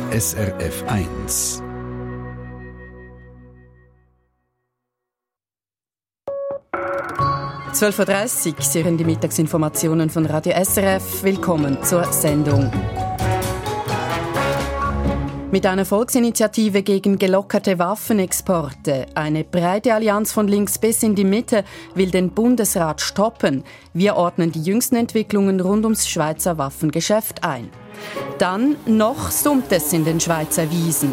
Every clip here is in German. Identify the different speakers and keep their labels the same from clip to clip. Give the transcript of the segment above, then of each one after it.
Speaker 1: SRF 1.
Speaker 2: – 12.30 Uhr, Sie hören die Mittagsinformationen von Radio SRF. Willkommen zur Sendung. Mit einer Volksinitiative gegen gelockerte Waffenexporte. Eine breite Allianz von links bis in die Mitte will den Bundesrat stoppen. Wir ordnen die jüngsten Entwicklungen rund ums Schweizer Waffengeschäft ein. Dann noch summt es in den Schweizer Wiesen.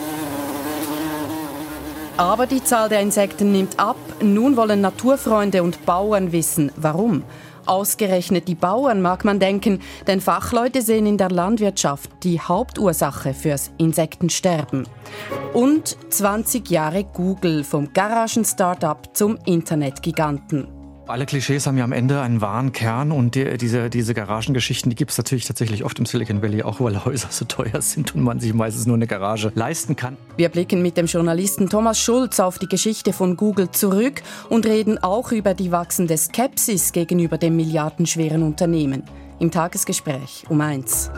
Speaker 2: Aber die Zahl der Insekten nimmt ab. Nun wollen Naturfreunde und Bauern wissen, warum. Ausgerechnet die Bauern, mag man denken, denn Fachleute sehen in der Landwirtschaft die Hauptursache fürs Insektensterben. Und 20 Jahre Google, vom Garagen-Startup zum Internetgiganten.
Speaker 3: Alle Klischees haben ja am Ende einen wahren Kern und diese Garagengeschichten, die gibt es natürlich tatsächlich oft im Silicon Valley, auch weil Häuser so teuer sind und man sich meistens nur eine Garage leisten kann.
Speaker 2: Wir blicken mit dem Journalisten Thomas Schulz auf die Geschichte von Google zurück und reden auch über die wachsende Skepsis gegenüber dem milliardenschweren Unternehmen. Im Tagesgespräch um 1.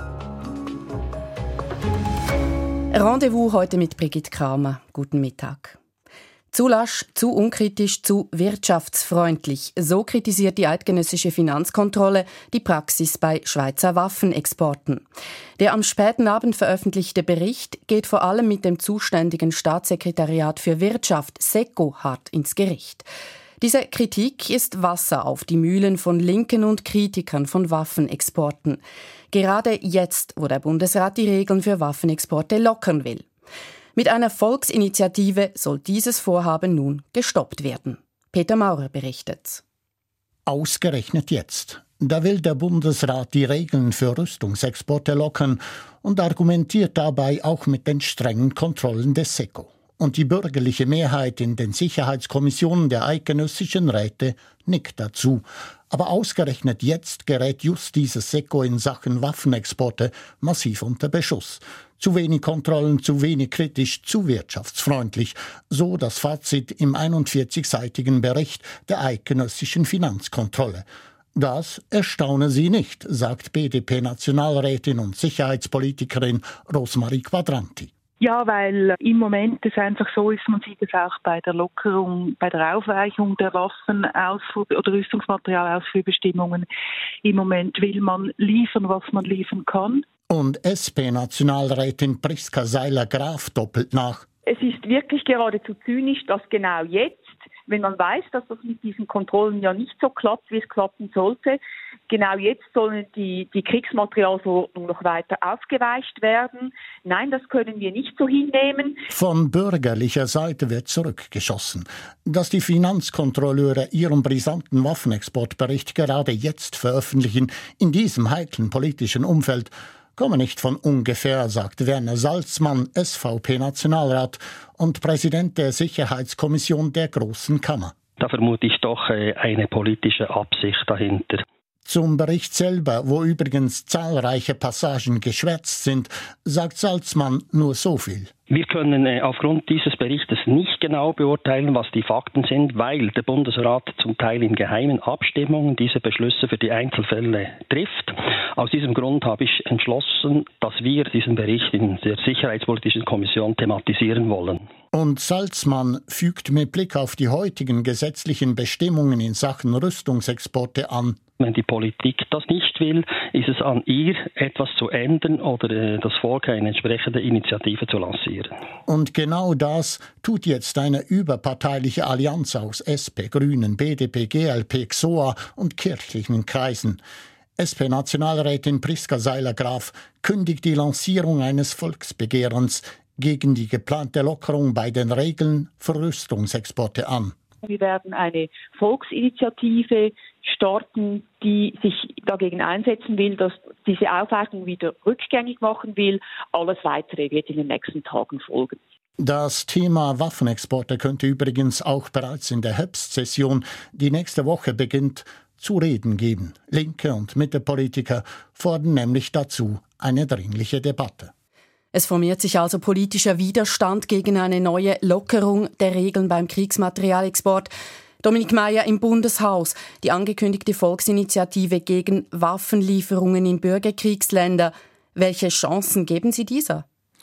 Speaker 2: Rendezvous heute mit Brigitte Kramer. Guten Mittag. Zu lasch, zu unkritisch, zu wirtschaftsfreundlich. So kritisiert die eidgenössische Finanzkontrolle die Praxis bei Schweizer Waffenexporten. Der am späten Abend veröffentlichte Bericht geht vor allem mit dem zuständigen Staatssekretariat für Wirtschaft SECO hart ins Gericht. Diese Kritik ist Wasser auf die Mühlen von Linken und Kritikern von Waffenexporten. Gerade jetzt, wo der Bundesrat die Regeln für Waffenexporte lockern will. Mit einer Volksinitiative soll dieses Vorhaben nun gestoppt werden. Peter Maurer berichtet.
Speaker 4: Ausgerechnet jetzt. Da will der Bundesrat die Regeln für Rüstungsexporte lockern und argumentiert dabei auch mit den strengen Kontrollen des SECO. Und die bürgerliche Mehrheit in den Sicherheitskommissionen der eidgenössischen Räte nickt dazu. Aber ausgerechnet jetzt gerät just dieses SECO in Sachen Waffenexporte massiv unter Beschuss. Zu wenig Kontrollen, zu wenig kritisch, zu wirtschaftsfreundlich. So das Fazit im 41-seitigen Bericht der eidgenössischen Finanzkontrolle. Das erstaune Sie nicht, sagt BDP-Nationalrätin und Sicherheitspolitikerin Rosmarie Quadranti.
Speaker 5: Ja, weil im Moment es einfach so ist, man sieht es auch bei der Lockerung, bei der Aufweichung der Waffenausfuhr- oder Rüstungsmaterialausfuhrbestimmungen. Im Moment will man liefern, was man liefern kann.
Speaker 4: Und SP-Nationalrätin Priska Seiler-Graf doppelt nach.
Speaker 6: Es ist wirklich geradezu zynisch, dass genau jetzt, wenn man weiß, dass das mit diesen Kontrollen ja nicht so klappt, wie es klappen sollte, genau jetzt sollen die Kriegsmaterialverordnung noch weiter aufgeweicht werden. Nein, das können wir nicht so hinnehmen.
Speaker 4: Von bürgerlicher Seite wird zurückgeschossen. Dass die Finanzkontrolleure ihren brisanten Waffenexportbericht gerade jetzt veröffentlichen, in diesem heiklen politischen Umfeld, komme nicht von ungefähr, sagt Werner Salzmann, SVP-Nationalrat und Präsident der Sicherheitskommission der Großen Kammer.
Speaker 7: Da vermute ich doch eine politische Absicht dahinter.
Speaker 4: Zum Bericht selber, wo übrigens zahlreiche Passagen geschwärzt sind, sagt Salzmann nur so viel.
Speaker 7: Wir können aufgrund dieses Berichtes nicht genau beurteilen, was die Fakten sind, weil der Bundesrat zum Teil in geheimen Abstimmungen diese Beschlüsse für die Einzelfälle trifft. Aus diesem Grund habe ich entschlossen, dass wir diesen Bericht in der Sicherheitspolitischen Kommission thematisieren wollen.
Speaker 4: Und Salzmann fügt mit Blick auf die heutigen gesetzlichen Bestimmungen in Sachen Rüstungsexporte an.
Speaker 7: Wenn die Politik das nicht will, ist es an ihr, etwas zu ändern oder das Volk eine entsprechende Initiative zu lancieren.
Speaker 4: Und genau das tut jetzt eine überparteiliche Allianz aus SP, Grünen, BDP, GLP, XOA und kirchlichen Kreisen. SP-Nationalrätin Priska Seiler-Graf kündigt die Lancierung eines Volksbegehrens gegen die geplante Lockerung bei den Regeln für Rüstungsexporte an.
Speaker 6: Wir werden eine Volksinitiative starten, die sich dagegen einsetzen will, dass diese Aufweichung wieder rückgängig machen will. Alles Weitere wird in den nächsten Tagen folgen.
Speaker 4: Das Thema Waffenexporte könnte übrigens auch bereits in der Herbstsession, die nächste Woche beginnt, zu reden geben. Linke und Mittepolitiker fordern nämlich dazu eine dringliche Debatte.
Speaker 2: Es formiert sich also politischer Widerstand gegen eine neue Lockerung der Regeln beim Kriegsmaterialexport. Dominik Meier im Bundeshaus, die angekündigte Volksinitiative gegen Waffenlieferungen in Bürgerkriegsländer. Welche Chancen geben Sie dieser?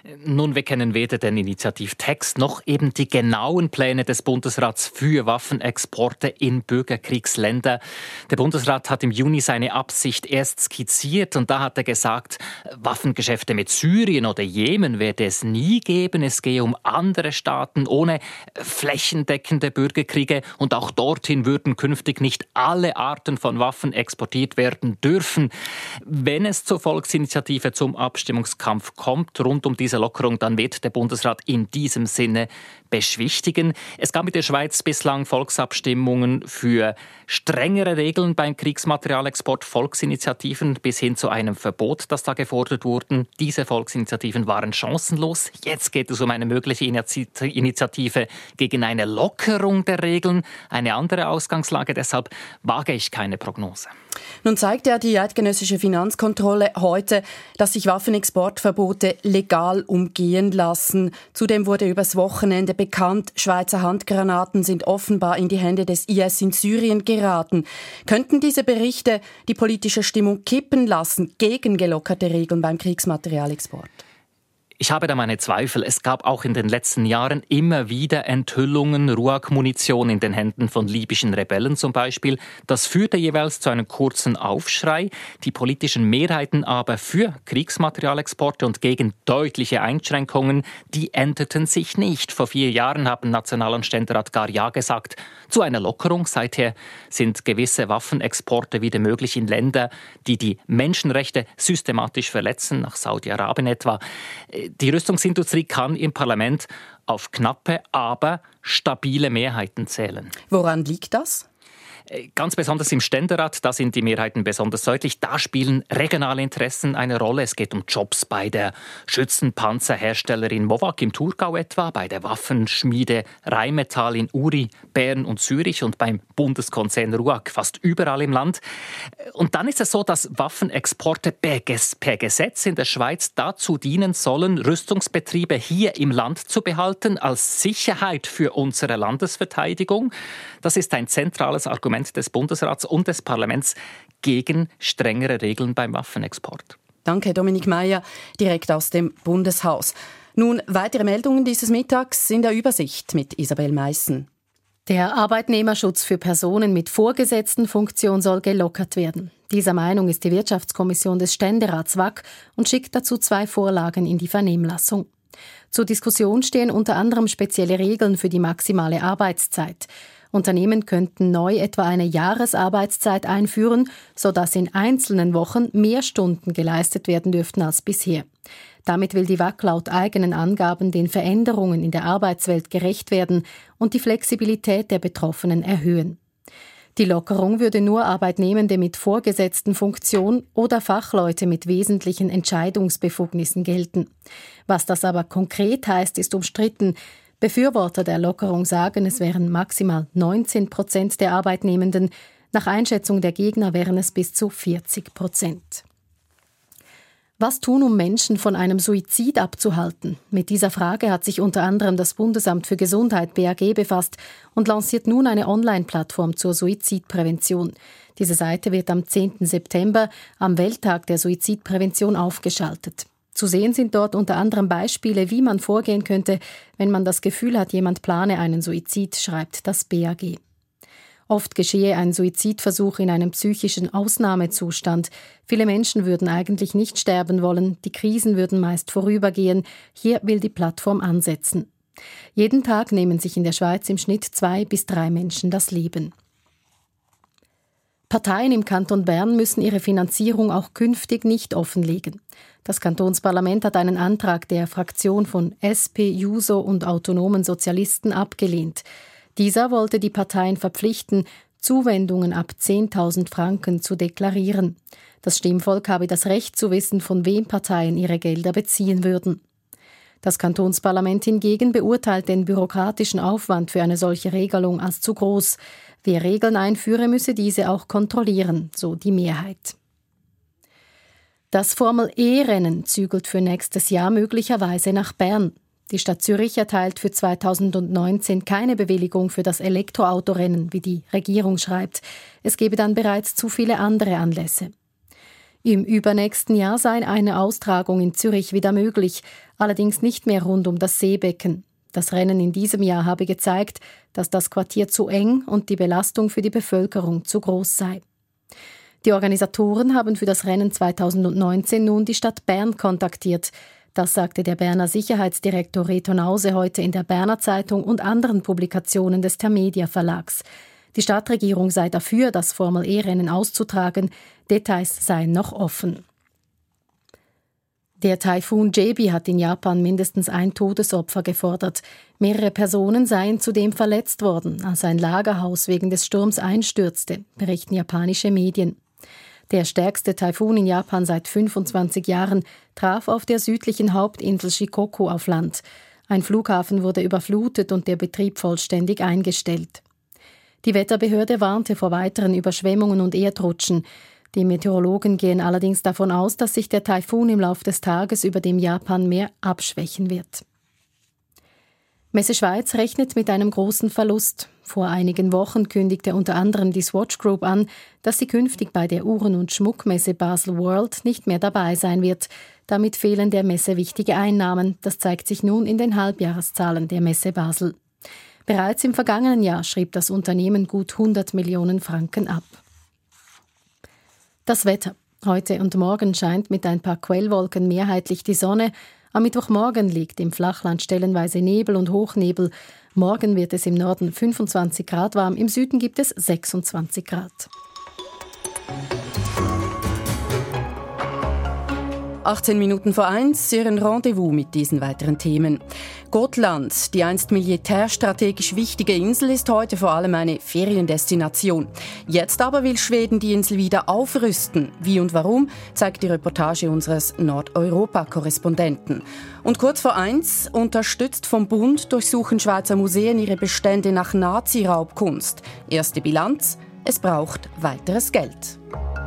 Speaker 8: Nun, wir kennen weder den Initiativtext noch eben die genauen Pläne des Bundesrats für Waffenexporte in Bürgerkriegsländer. Der Bundesrat hat im Juni seine Absicht erst skizziert und da hat er gesagt, Waffengeschäfte mit Syrien oder Jemen werde es nie geben. Es gehe um andere Staaten ohne flächendeckende Bürgerkriege und auch dorthin würden künftig nicht alle Arten von Waffen exportiert werden dürfen. Wenn es zur Volksinitiative zum Abstimmungskampf kommt rund um diese Lockerung, dann wird der Bundesrat in diesem Sinne beschwichtigen. Es gab mit der Schweiz bislang Volksabstimmungen für strengere Regeln beim Kriegsmaterialexport, Volksinitiativen bis hin zu einem Verbot, das da gefordert wurde. Diese Volksinitiativen waren chancenlos. Jetzt geht es um eine mögliche Initiative gegen eine Lockerung der Regeln. Eine andere Ausgangslage, deshalb wage ich keine Prognose.
Speaker 2: Nun zeigt ja die eidgenössische Finanzkontrolle heute, dass sich Waffenexportverbote legal umgehen lassen. Zudem wurde übers Wochenende bekannt, Schweizer Handgranaten sind offenbar in die Hände des IS in Syrien geraten. Könnten diese Berichte die politische Stimmung kippen lassen gegen gelockerte Regeln beim Kriegsmaterialexport?
Speaker 8: Ich habe da meine Zweifel. Es gab auch in den letzten Jahren immer wieder Enthüllungen, RUAG-Munition in den Händen von libyschen Rebellen zum Beispiel. Das führte jeweils zu einem kurzen Aufschrei. Die politischen Mehrheiten aber für Kriegsmaterialexporte und gegen deutliche Einschränkungen, die änderten sich nicht. Vor 4 Jahren haben National- und Ständerat gar Ja gesagt zu einer Lockerung. Seither sind gewisse Waffenexporte wieder möglich in Länder, die die Menschenrechte systematisch verletzen, nach Saudi-Arabien etwa. Die Rüstungsindustrie kann im Parlament auf knappe, aber stabile Mehrheiten zählen.
Speaker 2: Woran liegt das?
Speaker 8: Ganz besonders im Ständerat, da sind die Mehrheiten besonders deutlich. Da spielen regionale Interessen eine Rolle. Es geht um Jobs bei der Schützenpanzerherstellerin Mowag im Thurgau etwa, bei der Waffenschmiede Rheinmetall in Uri, Bern und Zürich und beim Bundeskonzern RUAG fast überall im Land. Und dann ist es so, dass Waffenexporte per Gesetz in der Schweiz dazu dienen sollen, Rüstungsbetriebe hier im Land zu behalten, als Sicherheit für unsere Landesverteidigung. Das ist ein zentrales Argument des Bundesrats und des Parlaments gegen strengere Regeln beim Waffenexport.
Speaker 2: Danke, Dominik Meier, direkt aus dem Bundeshaus. Nun, weitere Meldungen dieses Mittags in der Übersicht mit Isabel Meissen.
Speaker 9: Der Arbeitnehmerschutz für Personen mit Vorgesetztenfunktion soll gelockert werden. Dieser Meinung ist die Wirtschaftskommission des Ständerats WAK und schickt dazu 2 Vorlagen in die Vernehmlassung. Zur Diskussion stehen unter anderem spezielle Regeln für die maximale Arbeitszeit. Unternehmen könnten neu etwa eine Jahresarbeitszeit einführen, sodass in einzelnen Wochen mehr Stunden geleistet werden dürften als bisher. Damit will die WAK laut eigenen Angaben den Veränderungen in der Arbeitswelt gerecht werden und die Flexibilität der Betroffenen erhöhen. Die Lockerung würde nur Arbeitnehmende mit Vorgesetztenfunktion oder Fachleute mit wesentlichen Entscheidungsbefugnissen gelten. Was das aber konkret heißt, ist umstritten. Befürworter der Lockerung sagen, es wären maximal 19% der Arbeitnehmenden. Nach Einschätzung der Gegner wären es bis zu 40%. Was tun, um Menschen von einem Suizid abzuhalten? Mit dieser Frage hat sich unter anderem das Bundesamt für Gesundheit BAG befasst und lanciert nun eine Online-Plattform zur Suizidprävention. Diese Seite wird am 10. September, am Welttag der Suizidprävention, aufgeschaltet. Zu sehen sind dort unter anderem Beispiele, wie man vorgehen könnte, wenn man das Gefühl hat, jemand plane einen Suizid, schreibt das BAG. Oft geschehe ein Suizidversuch in einem psychischen Ausnahmezustand. Viele Menschen würden eigentlich nicht sterben wollen, die Krisen würden meist vorübergehen. Hier will die Plattform ansetzen. Jeden Tag nehmen sich in der Schweiz im Schnitt 2 bis 3 Menschen das Leben. Parteien im Kanton Bern müssen ihre Finanzierung auch künftig nicht offenlegen. Das Kantonsparlament hat einen Antrag der Fraktion von SP, JUSO und Autonomen Sozialisten abgelehnt. Dieser wollte die Parteien verpflichten, Zuwendungen ab 10.000 Franken zu deklarieren. Das Stimmvolk habe das Recht zu wissen, von wem Parteien ihre Gelder beziehen würden. Das Kantonsparlament hingegen beurteilt den bürokratischen Aufwand für eine solche Regelung als zu groß. Wer Regeln einführe, müsse diese auch kontrollieren, so die Mehrheit. Das Formel-E-Rennen zügelt für nächstes Jahr möglicherweise nach Bern. Die Stadt Zürich erteilt für 2019 keine Bewilligung für das Elektroautorennen, wie die Regierung schreibt. Es gebe dann bereits zu viele andere Anlässe. Im übernächsten Jahr sei eine Austragung in Zürich wieder möglich, allerdings nicht mehr rund um das Seebecken. Das Rennen in diesem Jahr habe gezeigt, dass das Quartier zu eng und die Belastung für die Bevölkerung zu groß sei. Die Organisatoren haben für das Rennen 2019 nun die Stadt Bern kontaktiert. Das sagte der Berner Sicherheitsdirektor Reto Nause heute in der Berner Zeitung und anderen Publikationen des Tamedia Verlags. Die Stadtregierung sei dafür, das Formel-E-Rennen auszutragen. Details seien noch offen. Der Taifun Jebi hat in Japan mindestens ein Todesopfer gefordert. Mehrere Personen seien zudem verletzt worden, als ein Lagerhaus wegen des Sturms einstürzte, berichten japanische Medien. Der stärkste Taifun in Japan seit 25 Jahren traf auf der südlichen Hauptinsel Shikoku auf Land. Ein Flughafen wurde überflutet und der Betrieb vollständig eingestellt. Die Wetterbehörde warnte vor weiteren Überschwemmungen und Erdrutschen. Die Meteorologen gehen allerdings davon aus, dass sich der Taifun im Laufe des Tages über dem Japanmeer abschwächen wird. Messe Schweiz rechnet mit einem großen Verlust. Vor einigen Wochen kündigte unter anderem die Swatch Group an, dass sie künftig bei der Uhren- und Schmuckmesse Basel World nicht mehr dabei sein wird. Damit fehlen der Messe wichtige Einnahmen. Das zeigt sich nun in den Halbjahreszahlen der Messe Basel. Bereits im vergangenen Jahr schrieb das Unternehmen gut 100 Millionen Franken ab. Das Wetter. Heute und morgen scheint mit ein paar Quellwolken mehrheitlich die Sonne. Am Mittwochmorgen liegt im Flachland stellenweise Nebel und Hochnebel. Morgen wird es im Norden 25 Grad warm, im Süden gibt es 26 Grad.
Speaker 2: 18 Minuten vor 1, Ihren Rendezvous mit diesen weiteren Themen. Gotland, die einst militärstrategisch wichtige Insel, ist heute vor allem eine Feriendestination. Jetzt aber will Schweden die Insel wieder aufrüsten. Wie und warum, zeigt die Reportage unseres Nordeuropa-Korrespondenten. Und kurz vor 1, unterstützt vom Bund, durchsuchen Schweizer Museen ihre Bestände nach Nazi-Raubkunst. Erste Bilanz: es braucht weiteres Geld.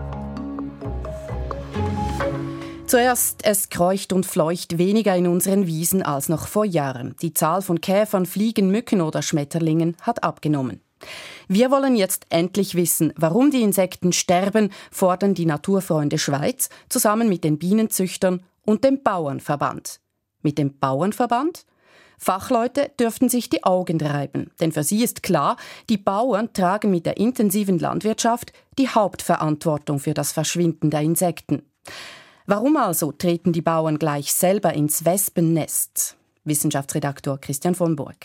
Speaker 2: Zuerst, es kreucht und fleucht weniger in unseren Wiesen als noch vor Jahren. Die Zahl von Käfern, Fliegen, Mücken oder Schmetterlingen hat abgenommen. Wir wollen jetzt endlich wissen, warum die Insekten sterben, fordern die Naturfreunde Schweiz zusammen mit den Bienenzüchtern und dem Bauernverband. Mit dem Bauernverband? Fachleute dürften sich die Augen reiben, denn für sie ist klar, die Bauern tragen mit der intensiven Landwirtschaft die Hauptverantwortung für das Verschwinden der Insekten. Warum also treten die Bauern gleich selber ins Wespennest? Wissenschaftsredaktor Christian von Burg.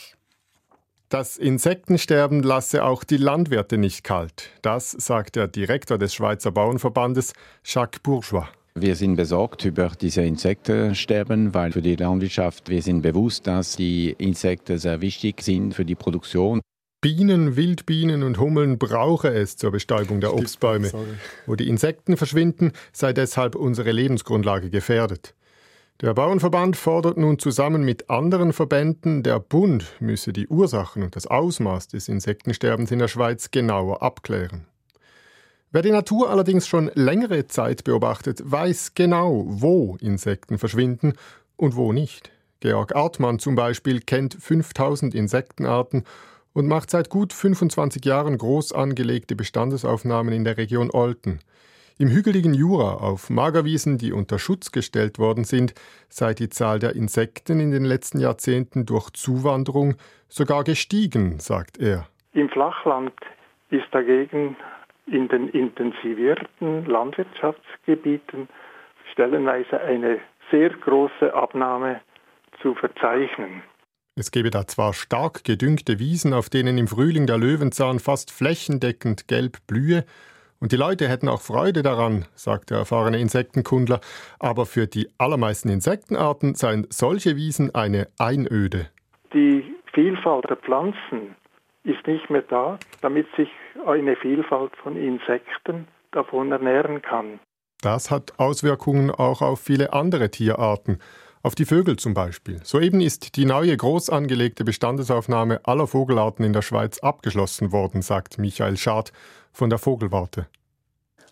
Speaker 10: Das Insektensterben lasse auch die Landwirte nicht kalt. Das sagt der Direktor des Schweizer Bauernverbandes, Jacques Bourgeois.
Speaker 11: Wir sind besorgt über diese Insektensterben, weil für die Landwirtschaft, wir sind bewusst, dass die Insekten sehr wichtig sind für die Produktion.
Speaker 10: Bienen, Wildbienen und Hummeln brauche es zur Bestäubung der Obstbäume. Wo die Insekten verschwinden, sei deshalb unsere Lebensgrundlage gefährdet. Der Bauernverband fordert nun zusammen mit anderen Verbänden, der Bund müsse die Ursachen und das Ausmaß des Insektensterbens in der Schweiz genauer abklären. Wer die Natur allerdings schon längere Zeit beobachtet, weiß genau, wo Insekten verschwinden und wo nicht. Georg Artmann zum Beispiel kennt 5000 Insektenarten und macht seit gut 25 Jahren groß angelegte Bestandesaufnahmen in der Region Olten. Im hügeligen Jura auf Magerwiesen, die unter Schutz gestellt worden sind, sei die Zahl der Insekten in den letzten Jahrzehnten durch Zuwanderung sogar gestiegen, sagt er.
Speaker 12: Im Flachland ist dagegen in den intensivierten Landwirtschaftsgebieten stellenweise eine sehr große Abnahme zu verzeichnen.
Speaker 10: Es gebe da zwar stark gedüngte Wiesen, auf denen im Frühling der Löwenzahn fast flächendeckend gelb blühe, und die Leute hätten auch Freude daran, sagt der erfahrene Insektenkundler, aber für die allermeisten Insektenarten seien solche Wiesen eine Einöde.
Speaker 12: Die Vielfalt der Pflanzen ist nicht mehr da, damit sich eine Vielfalt von Insekten davon ernähren kann.
Speaker 10: Das hat Auswirkungen auch auf viele andere Tierarten. Auf die Vögel zum Beispiel. Soeben ist die neue groß angelegte Bestandesaufnahme aller Vogelarten in der Schweiz abgeschlossen worden, sagt Michael Schad von der Vogelwarte.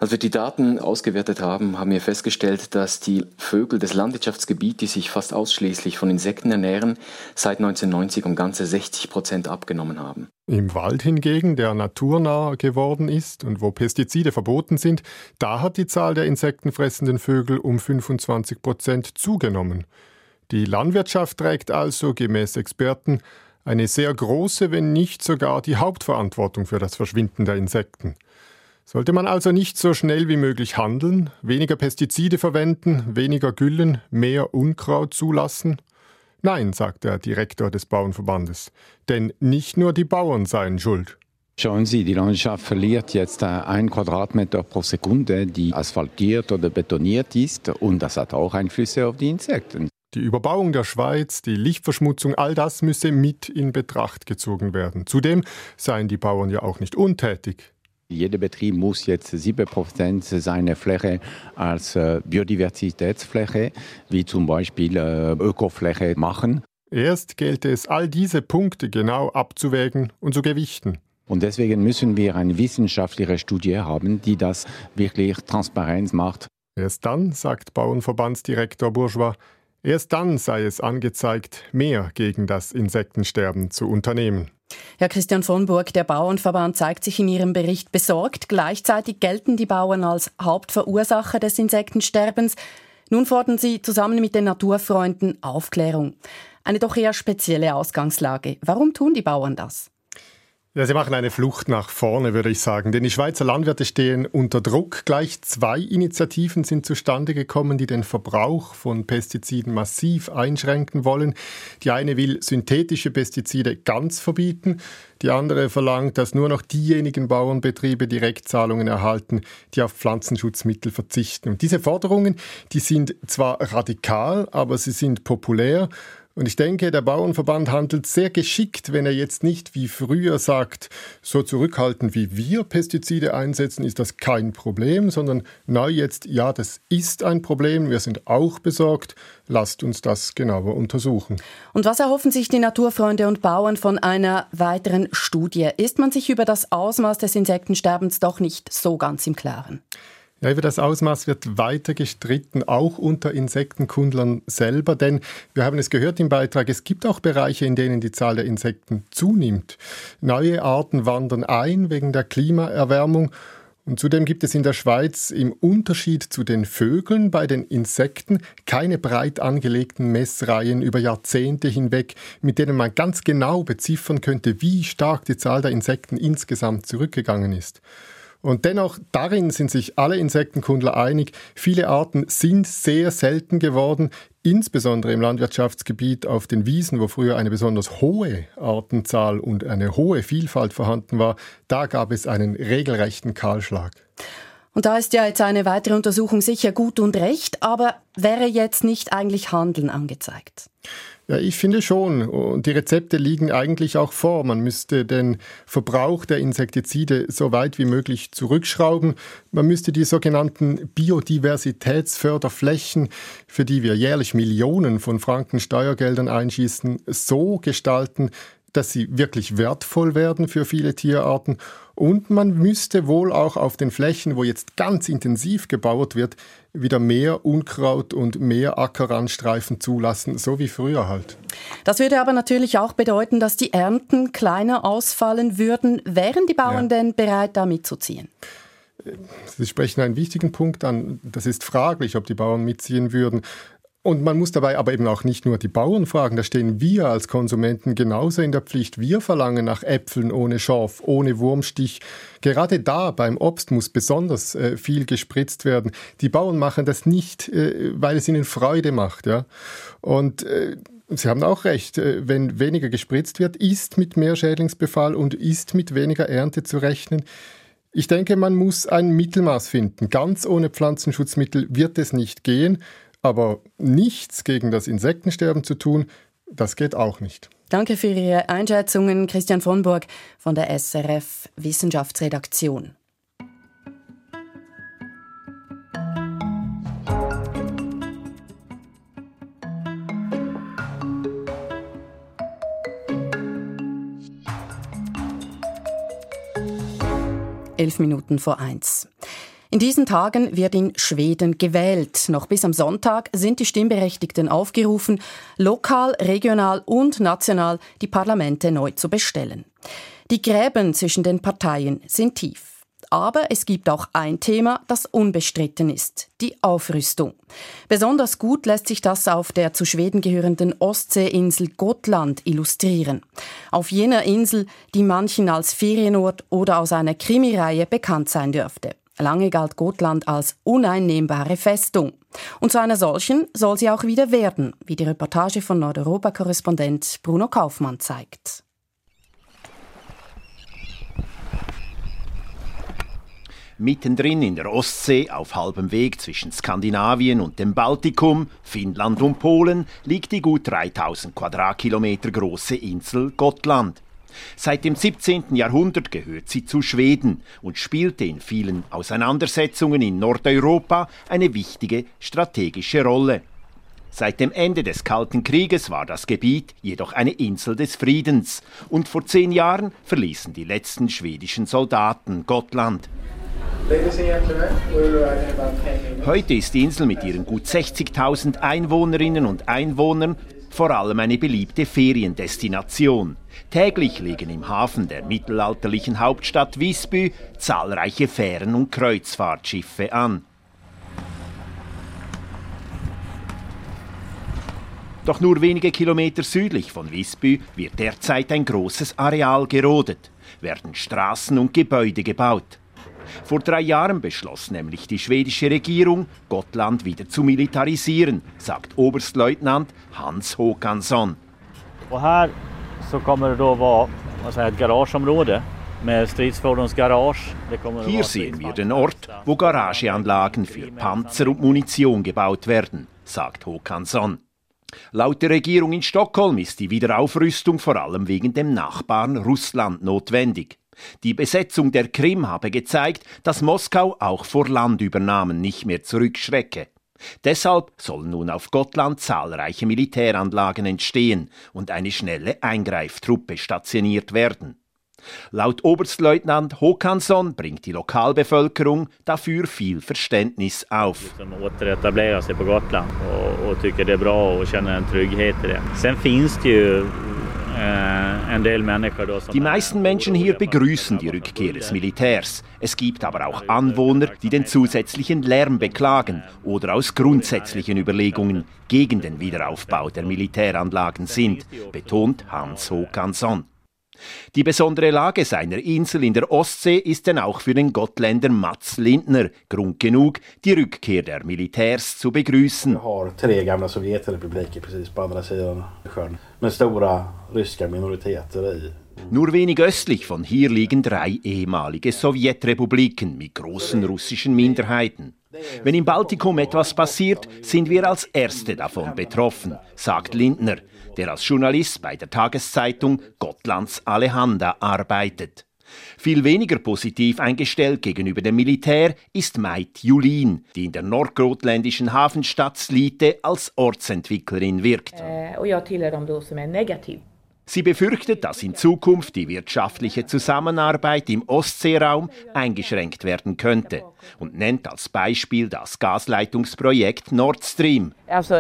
Speaker 13: Als wir die Daten ausgewertet haben, haben wir festgestellt, dass die Vögel des Landwirtschaftsgebiets, die sich fast ausschließlich von Insekten ernähren, seit 1990 um ganze 60% abgenommen haben.
Speaker 10: Im Wald hingegen, der naturnah geworden ist und wo Pestizide verboten sind, da hat die Zahl der insektenfressenden Vögel um 25% zugenommen. Die Landwirtschaft trägt also, gemäß Experten, eine sehr große, wenn nicht sogar die Hauptverantwortung für das Verschwinden der Insekten. Sollte man also nicht so schnell wie möglich handeln, weniger Pestizide verwenden, weniger Güllen, mehr Unkraut zulassen? Nein, sagt der Direktor des Bauernverbandes, denn nicht nur die Bauern seien schuld.
Speaker 11: Schauen Sie, die Landschaft verliert jetzt 1 Quadratmeter pro Sekunde, die asphaltiert oder betoniert ist, und das hat auch Einflüsse auf die Insekten.
Speaker 10: Die Überbauung der Schweiz, die Lichtverschmutzung, all das müsse mit in Betracht gezogen werden. Zudem seien die Bauern ja auch nicht untätig.
Speaker 11: Jeder Betrieb muss jetzt 7% seiner Fläche als Biodiversitätsfläche, wie zum Beispiel Ökofläche, machen.
Speaker 10: Erst gelte es, all diese Punkte genau abzuwägen und zu gewichten.
Speaker 11: Und deswegen müssen wir eine wissenschaftliche Studie haben, die das wirklich transparent macht.
Speaker 10: Erst dann, sagt Bauernverbandsdirektor Bourgeois, erst dann sei es angezeigt, mehr gegen das Insektensterben zu unternehmen.
Speaker 2: Herr Christian von Burg, der Bauernverband zeigt sich in Ihrem Bericht besorgt. Gleichzeitig gelten die Bauern als Hauptverursacher des Insektensterbens. Nun fordern Sie zusammen mit den Naturfreunden Aufklärung. Eine doch eher spezielle Ausgangslage. Warum tun die Bauern das?
Speaker 10: Ja, sie machen eine Flucht nach vorne, würde ich sagen. Denn die Schweizer Landwirte stehen unter Druck. Gleich 2 Initiativen sind zustande gekommen, die den Verbrauch von Pestiziden massiv einschränken wollen. Die eine will synthetische Pestizide ganz verbieten. Die andere verlangt, dass nur noch diejenigen Bauernbetriebe Direktzahlungen erhalten, die auf Pflanzenschutzmittel verzichten. Und diese Forderungen, die sind zwar radikal, aber sie sind populär. Und ich denke, der Bauernverband handelt sehr geschickt, wenn er jetzt nicht wie früher sagt, so zurückhaltend wie wir Pestizide einsetzen, ist das kein Problem, sondern neu jetzt, ja, das ist ein Problem, wir sind auch besorgt, lasst uns das genauer untersuchen.
Speaker 2: Und was erhoffen sich die Naturfreunde und Bauern von einer weiteren Studie? Ist man sich über das Ausmaß des Insektensterbens doch nicht so ganz im Klaren?
Speaker 10: Ja, über das Ausmaß wird weiter gestritten, auch unter Insektenkundlern selber, denn wir haben es gehört im Beitrag, es gibt auch Bereiche, in denen die Zahl der Insekten zunimmt. Neue Arten wandern ein wegen der Klimaerwärmung und zudem gibt es in der Schweiz im Unterschied zu den Vögeln bei den Insekten keine breit angelegten Messreihen über Jahrzehnte hinweg, mit denen man ganz genau beziffern könnte, wie stark die Zahl der Insekten insgesamt zurückgegangen ist. Und dennoch, darin sind sich alle Insektenkundler einig, viele Arten sind sehr selten geworden, insbesondere im Landwirtschaftsgebiet auf den Wiesen, wo früher eine besonders hohe Artenzahl und eine hohe Vielfalt vorhanden war, da gab es einen regelrechten Kahlschlag.
Speaker 2: Und da ist ja jetzt eine weitere Untersuchung sicher gut und recht, aber wäre jetzt nicht eigentlich Handeln angezeigt?
Speaker 10: Ja, ich finde schon. Und die Rezepte liegen eigentlich auch vor. Man müsste den Verbrauch der Insektizide so weit wie möglich zurückschrauben. Man müsste die sogenannten Biodiversitätsförderflächen, für die wir jährlich Millionen von Franken Steuergeldern einschießen, so gestalten, dass sie wirklich wertvoll werden für viele Tierarten. Und man müsste wohl auch auf den Flächen, wo jetzt ganz intensiv gebaut wird, wieder mehr Unkraut und mehr Ackerrandstreifen zulassen, so wie früher halt.
Speaker 2: Das würde aber natürlich auch bedeuten, dass die Ernten kleiner ausfallen würden. Wären die Bauern denn bereit, da mitzuziehen?
Speaker 10: Sie sprechen einen wichtigen Punkt an. Das ist fraglich, ob die Bauern mitziehen würden. Und man muss dabei aber eben auch nicht nur die Bauern fragen, da stehen wir als Konsumenten genauso in der Pflicht. Wir verlangen nach Äpfeln ohne Schorf, ohne Wurmstich. Gerade da beim Obst muss besonders viel gespritzt werden. Die Bauern machen das nicht, weil es ihnen Freude macht. Ja? Und Sie haben auch recht, wenn weniger gespritzt wird, ist mit mehr Schädlingsbefall und ist mit weniger Ernte zu rechnen. Ich denke, man muss ein Mittelmaß finden. Ganz ohne Pflanzenschutzmittel wird es nicht gehen. Aber nichts gegen das Insektensterben zu tun, das geht auch nicht.
Speaker 2: Danke für Ihre Einschätzungen, Christian von Burg von der SRF Wissenschaftsredaktion. Elf Minuten vor 1. In diesen Tagen wird in Schweden gewählt. Noch bis am Sonntag sind die Stimmberechtigten aufgerufen, lokal, regional und national die Parlamente neu zu bestellen. Die Gräben zwischen den Parteien sind tief. Aber es gibt auch ein Thema, das unbestritten ist: die Aufrüstung. Besonders gut lässt sich das auf der zu Schweden gehörenden Ostseeinsel Gotland illustrieren. Auf jener Insel, die manchen als Ferienort oder aus einer Krimireihe bekannt sein dürfte. Lange galt Gotland als uneinnehmbare Festung. Und zu einer solchen soll sie auch wieder werden, wie die Reportage von Nordeuropa-Korrespondent Bruno Kaufmann zeigt.
Speaker 14: Mittendrin in der Ostsee, auf halbem Weg zwischen Skandinavien und dem Baltikum, Finnland und Polen, liegt die gut 3000 Quadratkilometer große Insel Gotland. Seit dem 17. Jahrhundert gehört sie zu Schweden und spielte in vielen Auseinandersetzungen in Nordeuropa eine wichtige strategische Rolle. Seit dem Ende des Kalten Krieges war das Gebiet jedoch eine Insel des Friedens und vor 10 Jahren verließen die letzten schwedischen Soldaten Gotland. Heute ist die Insel mit ihren gut 60.000 Einwohnerinnen und Einwohnern vor allem eine beliebte Feriendestination. Täglich legen im Hafen der mittelalterlichen Hauptstadt Visby zahlreiche Fähren und Kreuzfahrtschiffe an. Doch nur wenige Kilometer südlich von Visby wird derzeit ein großes Areal gerodet, werden Straßen und Gebäude gebaut. Vor 3 Jahren beschloss nämlich die schwedische Regierung, Gotland wieder zu militarisieren, sagt Oberstleutnant Hans Håkansson.
Speaker 15: Och här så kommer det då vara ett garageområde med stridsfordonsgarage.
Speaker 14: Hier sehen wir den Ort, wo Garageanlagen für Panzer und Munition gebaut werden, sagt Håkansson. Laut der Regierung in Stockholm ist die Wiederaufrüstung vor allem wegen dem Nachbarn Russland notwendig. Die Besetzung der Krim habe gezeigt, dass Moskau auch vor Landübernahmen nicht mehr zurückschrecke. Deshalb sollen nun auf Gotland zahlreiche Militäranlagen entstehen und eine schnelle Eingreiftruppe stationiert werden. Laut Oberstleutnant Håkansson bringt die Lokalbevölkerung dafür viel Verständnis auf.
Speaker 15: Återetablera sig på Gotland och tycker det är bra och känner en trygghet i det. Sen finns det ju
Speaker 14: Die meisten Menschen hier begrüßen die Rückkehr des Militärs. Es gibt aber auch Anwohner, die den zusätzlichen Lärm beklagen oder aus grundsätzlichen Überlegungen gegen den Wiederaufbau der Militäranlagen sind, betont Hans Håkansson. Die besondere Lage seiner Insel in der Ostsee ist denn auch für den Gotländer Mats Lindner Grund genug, die Rückkehr der Militärs zu begrüßen.
Speaker 16: Vi har 3 gamla Sovjetrepubliker precis på andra sidan sjön med stora ryska minoriteter i.
Speaker 14: Nur wenig östlich von hier liegen 3 ehemalige Sowjetrepubliken mit großen russischen Minderheiten. Wenn im Baltikum etwas passiert, sind wir als Erste davon betroffen, sagt Lindner, der als Journalist bei der Tageszeitung Gotlands Allehanda arbeitet. Viel weniger positiv eingestellt gegenüber dem Militär ist Mait Julin, die in der nordgotländischen Hafenstadt Slite als Ortsentwicklerin wirkt.
Speaker 17: Och jag tillhör dem då som är negativ.
Speaker 14: Sie befürchtet, dass in Zukunft die wirtschaftliche Zusammenarbeit im Ostseeraum eingeschränkt werden könnte und nennt als Beispiel das Gasleitungsprojekt Nord Stream.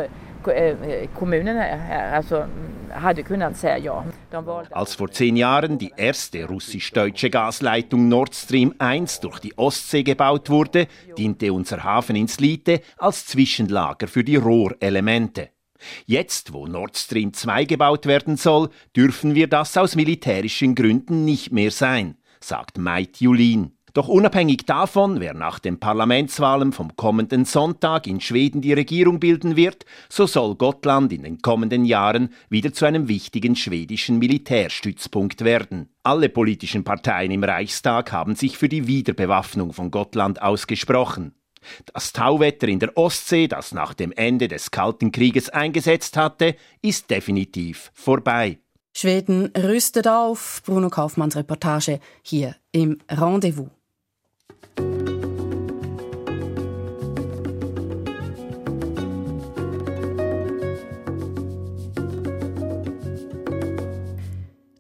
Speaker 14: Als vor 10 Jahren die erste russisch-deutsche Gasleitung Nord Stream 1 durch die Ostsee gebaut wurde, diente unser Hafen in Slite als Zwischenlager für die Rohrelemente. Jetzt, wo Nord Stream 2 gebaut werden soll, dürfen wir das aus militärischen Gründen nicht mehr sein, sagt Mait Julin. Doch unabhängig davon, wer nach den Parlamentswahlen vom kommenden Sonntag in Schweden die Regierung bilden wird, so soll Gotland in den kommenden Jahren wieder zu einem wichtigen schwedischen Militärstützpunkt werden. Alle politischen Parteien im Reichstag haben sich für die Wiederbewaffnung von Gotland ausgesprochen. Das Tauwetter in der Ostsee, das nach dem Ende des Kalten Krieges eingesetzt hatte, ist definitiv vorbei.
Speaker 2: Schweden rüstet auf. Bruno Kaufmanns Reportage hier im Rendezvous.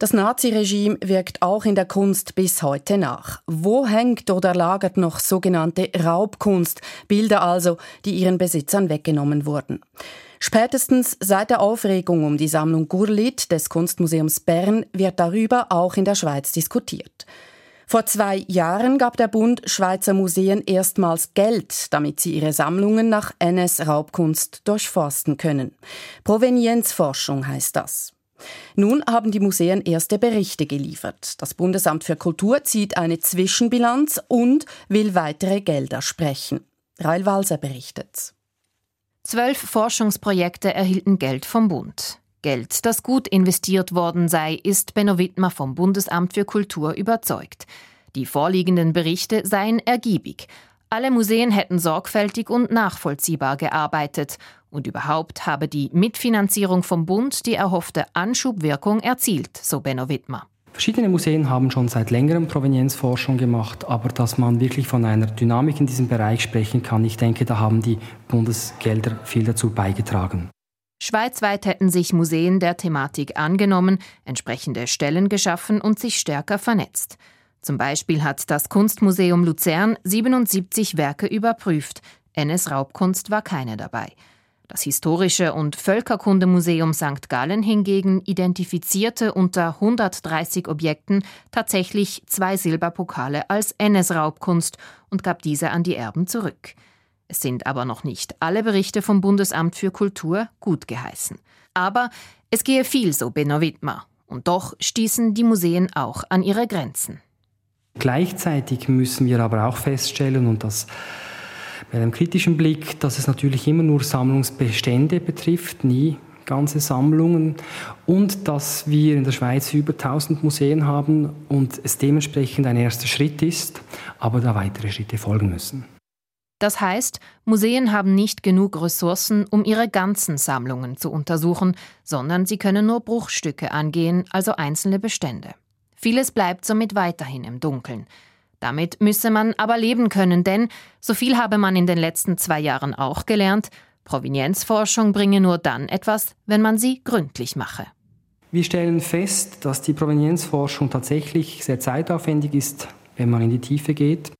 Speaker 2: Das Naziregime wirkt auch in der Kunst bis heute nach. Wo hängt oder lagert noch sogenannte Raubkunst, Bilder also, die ihren Besitzern weggenommen wurden? Spätestens seit der Aufregung um die Sammlung Gurlitt des Kunstmuseums Bern wird darüber auch in der Schweiz diskutiert. Vor 2 Jahren gab der Bund Schweizer Museen erstmals Geld, damit sie ihre Sammlungen nach NS-Raubkunst durchforsten können. Provenienzforschung heißt das. Nun haben die Museen erste Berichte geliefert. Das Bundesamt für Kultur zieht eine Zwischenbilanz und will weitere Gelder sprechen. Rail Walser berichtet.
Speaker 18: 12 Forschungsprojekte erhielten Geld vom Bund. Geld, das gut investiert worden sei, ist Benno Wittmer vom Bundesamt für Kultur überzeugt. Die vorliegenden Berichte seien ergiebig. Alle Museen hätten sorgfältig und nachvollziehbar gearbeitet. Und überhaupt habe die Mitfinanzierung vom Bund die erhoffte Anschubwirkung erzielt, so Benno Wittmer.
Speaker 19: Verschiedene Museen haben schon seit längerem Provenienzforschung gemacht, aber dass man wirklich von einer Dynamik in diesem Bereich sprechen kann, ich denke, da haben die Bundesgelder viel dazu beigetragen.
Speaker 18: Schweizweit hätten sich Museen der Thematik angenommen, entsprechende Stellen geschaffen und sich stärker vernetzt. Zum Beispiel hat das Kunstmuseum Luzern 77 Werke überprüft. NS-Raubkunst war keine dabei. Das Historische und Völkerkundemuseum St. Gallen hingegen identifizierte unter 130 Objekten tatsächlich 2 Silberpokale als NS-Raubkunst und gab diese an die Erben zurück. Es sind aber noch nicht alle Berichte vom Bundesamt für Kultur gut geheißen. Aber es gehe viel, so Benno Wittmer. Und doch stießen die Museen auch an ihre Grenzen.
Speaker 19: Gleichzeitig müssen wir aber auch feststellen, und das mit einem kritischen Blick, dass es natürlich immer nur Sammlungsbestände betrifft, nie ganze Sammlungen, und dass wir in der Schweiz über 1000 Museen haben und es dementsprechend ein erster Schritt ist, aber da weitere Schritte folgen müssen.
Speaker 18: Das heißt, Museen haben nicht genug Ressourcen, um ihre ganzen Sammlungen zu untersuchen, sondern sie können nur Bruchstücke angehen, also einzelne Bestände. Vieles bleibt somit weiterhin im Dunkeln. Damit müsse man aber leben können, denn, so viel habe man in den letzten 2 Jahren auch gelernt, Provenienzforschung bringe nur dann etwas, wenn man sie gründlich mache.
Speaker 19: Wir stellen fest, dass die Provenienzforschung tatsächlich sehr zeitaufwendig ist, wenn man in die Tiefe geht.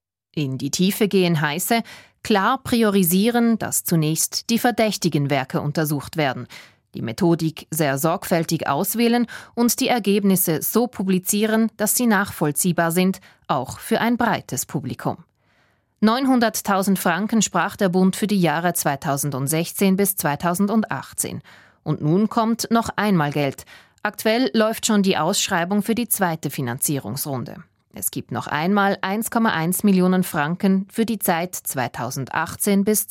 Speaker 18: In die Tiefe gehen heiße, klar priorisieren, dass zunächst die verdächtigen Werke untersucht werden, die Methodik sehr sorgfältig auswählen und die Ergebnisse so publizieren, dass sie nachvollziehbar sind, auch für ein breites Publikum. 900.000 Franken sprach der Bund für die Jahre 2016 bis 2018. Und nun kommt noch einmal Geld. Aktuell läuft schon die Ausschreibung für die 2. Finanzierungsrunde. Es gibt noch einmal 1,1 Millionen Franken für die Zeit 2018 bis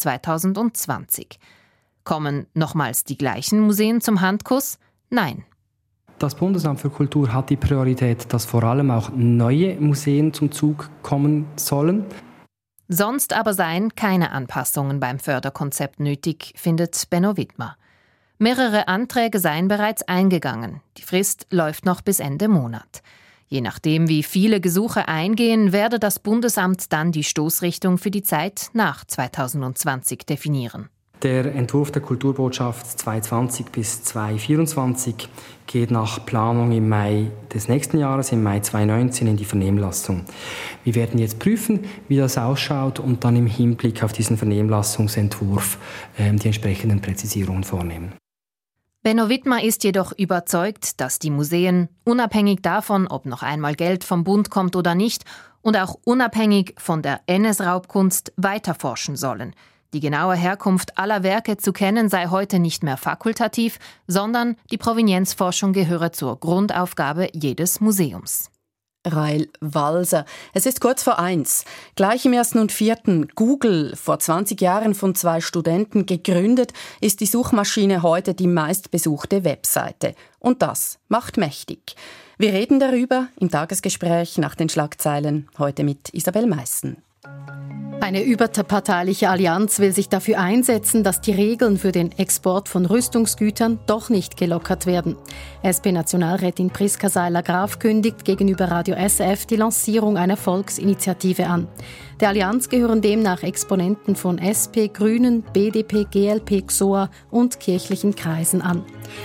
Speaker 18: 2020. Kommen nochmals die gleichen Museen zum Handkuss? Nein.
Speaker 19: Das Bundesamt für Kultur hat die Priorität, dass vor allem auch neue Museen zum Zug kommen sollen.
Speaker 18: Sonst aber seien keine Anpassungen beim Förderkonzept nötig, findet Benno Wittmer. Mehrere Anträge seien bereits eingegangen. Die Frist läuft noch bis Ende Monat. Je nachdem, wie viele Gesuche eingehen, werde das Bundesamt dann die Stoßrichtung für die Zeit nach 2020 definieren.
Speaker 19: Der Entwurf der Kulturbotschaft 2020 bis 2024 geht nach Planung im Mai des nächsten Jahres, im Mai 2019, in die Vernehmlassung. Wir werden jetzt prüfen, wie das ausschaut und dann im Hinblick auf diesen Vernehmlassungsentwurf die entsprechenden Präzisierungen vornehmen.
Speaker 18: Benno Wittmer ist jedoch überzeugt, dass die Museen, unabhängig davon, ob noch einmal Geld vom Bund kommt oder nicht, und auch unabhängig von der NS-Raubkunst weiterforschen sollen. Die genaue Herkunft aller Werke zu kennen sei heute nicht mehr fakultativ, sondern die Provenienzforschung gehöre zur Grundaufgabe jedes Museums.
Speaker 2: Rail Walser. Es ist kurz vor 1. Gleich im 1. und 4. Google, vor 20 Jahren von 2 Studenten gegründet, ist die Suchmaschine heute die meistbesuchte Webseite. Und das macht mächtig. Wir reden darüber im Tagesgespräch nach den Schlagzeilen, heute mit Isabel Meissen.
Speaker 9: Eine überparteiliche Allianz will sich dafür einsetzen, dass die Regeln für den Export von Rüstungsgütern doch nicht gelockert werden. SP-Nationalrätin Priska Seiler-Graf kündigt gegenüber Radio SRF die Lancierung einer Volksinitiative an. Der Allianz gehören demnach Exponenten von SP, Grünen, BDP, GLP, XOA und kirchlichen Kreisen an.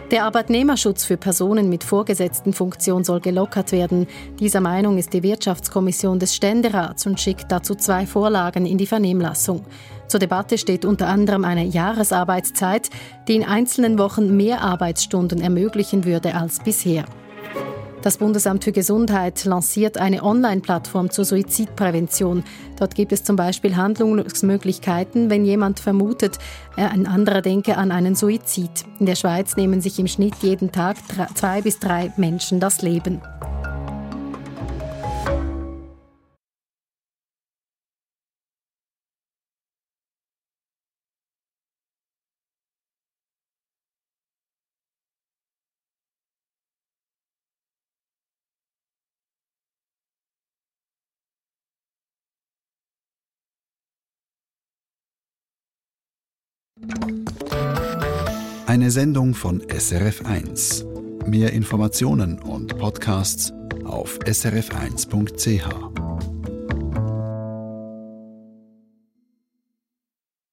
Speaker 9: Der Arbeitnehmerschutz für Personen mit Vorgesetztenfunktion soll gelockert werden. Dieser Meinung ist die Wirtschaftskommission des Ständerats und schickt dazu 2 Vorlagen in die Vernehmlassung. Zur Debatte steht unter anderem eine Jahresarbeitszeit, die in einzelnen Wochen mehr Arbeitsstunden ermöglichen würde als bisher. Das Bundesamt für Gesundheit lanciert eine Online-Plattform zur Suizidprävention. Dort gibt es zum Beispiel Handlungsmöglichkeiten, wenn jemand vermutet, ein anderer denke an einen Suizid. In der Schweiz nehmen sich im Schnitt jeden Tag 2 bis 3 Menschen das Leben.
Speaker 1: Eine Sendung von SRF1. Mehr Informationen und Podcasts auf srf1.ch.